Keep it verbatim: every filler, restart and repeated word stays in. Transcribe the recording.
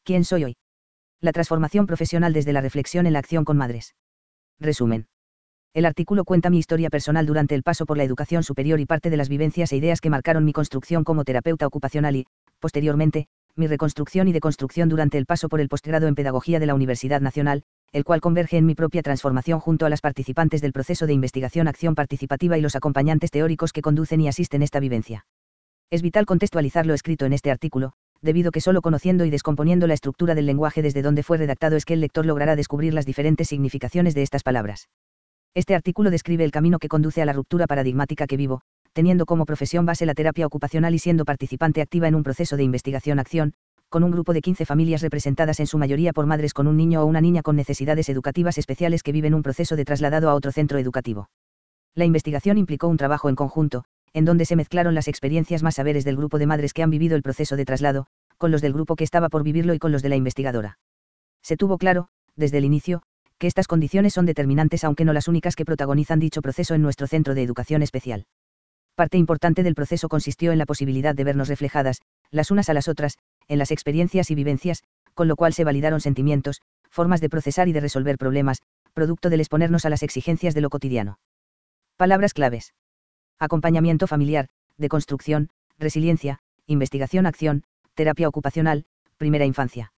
¿Quién soy hoy? La transformación profesional desde la reflexión en la acción con madres. Resumen. El artículo cuenta mi historia personal durante el paso por la educación superior y parte de las vivencias e ideas que marcaron mi construcción como terapeuta ocupacional y, posteriormente, mi reconstrucción y deconstrucción durante el paso por el posgrado en Pedagogía de la Universidad Nacional, el cual converge en mi propia transformación junto a las participantes del proceso de investigación-acción participativa y los acompañantes teóricos que conducen y asisten esta vivencia. Es vital contextualizar lo escrito en este artículo, debido que solo conociendo y descomponiendo la estructura del lenguaje desde donde fue redactado es que el lector logrará descubrir las diferentes significaciones de estas palabras. Este artículo describe el camino que conduce a la ruptura paradigmática que vivo, teniendo como profesión base la terapia ocupacional y siendo participante activa en un proceso de investigación-acción, con un grupo de quince familias representadas en su mayoría por madres con un niño o una niña con necesidades educativas especiales que viven un proceso de trasladado a otro centro educativo. La investigación implicó un trabajo en conjunto, en donde se mezclaron las experiencias más saberes del grupo de madres que han vivido el proceso de traslado, con los del grupo que estaba por vivirlo y con los de la investigadora. Se tuvo claro, desde el inicio, que estas condiciones son determinantes aunque no las únicas que protagonizan dicho proceso en nuestro centro de educación especial. Parte importante del proceso consistió en la posibilidad de vernos reflejadas, las unas a las otras, en las experiencias y vivencias, con lo cual se validaron sentimientos, formas de procesar y de resolver problemas, producto del exponernos a las exigencias de lo cotidiano. Palabras claves. Acompañamiento familiar, deconstrucción, resiliencia, investigación-acción, terapia ocupacional, primera infancia.